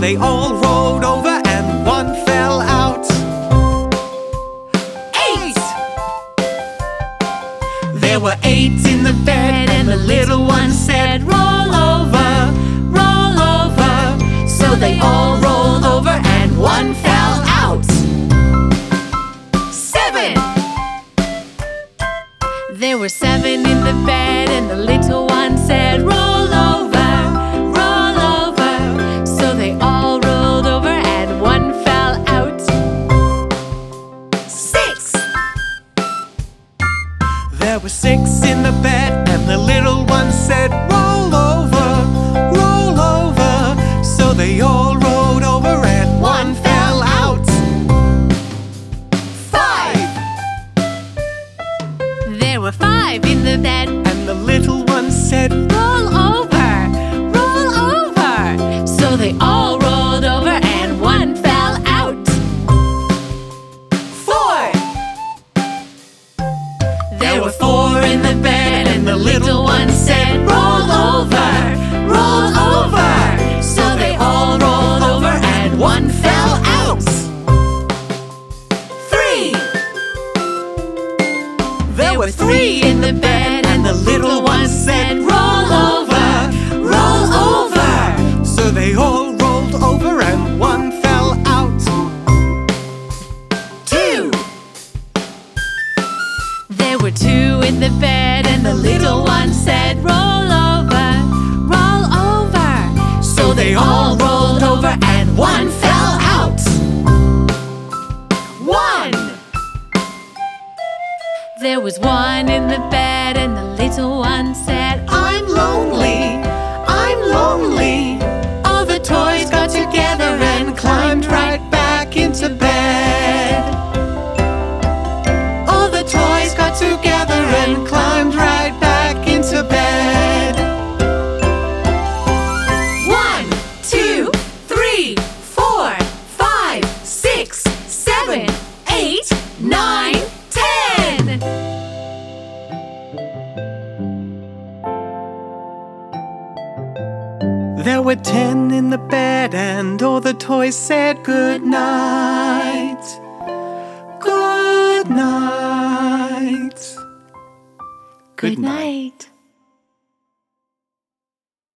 they all rolled over and one fell out. 8! There were 8 in the bed, and the little one said, "Roll over, roll over." So they all rolled over and one fell out. 7! There were 7 in the bed, and the little one said, "Roll over, roll over." So they all rolled over and one fell out. 6! There were 6 in the bed, and the little one said, "Roll over, roll over." So they all rolled over and one fell out. 5! There were 5 in the bed, and the little one said, "Roll over, roll over." So they all rolled over and one fell out. 4! There were 4 in the bed, and the little one said, "Roll over, roll over." So they all rolled over and one fell out. 3! There were 3 in the bed, and the little one said, "Roll over, roll over." So they all rolled over and one fell out. 2! There were 2 in the bed, and the little one said, "Roll over, roll over." So they all rolled over and one fell out. 1! There was 1 in the bed, and the little one said, "I'm lonely, I'm lonely." All the toys got together and climbed right back into bed. All the toys got together and climbed right back into bed. 1, 2, 3, 4, 5, 6, 7, 8, 9, 10. There were 10 in the bed, and all the toys said good night. Good night. Good night.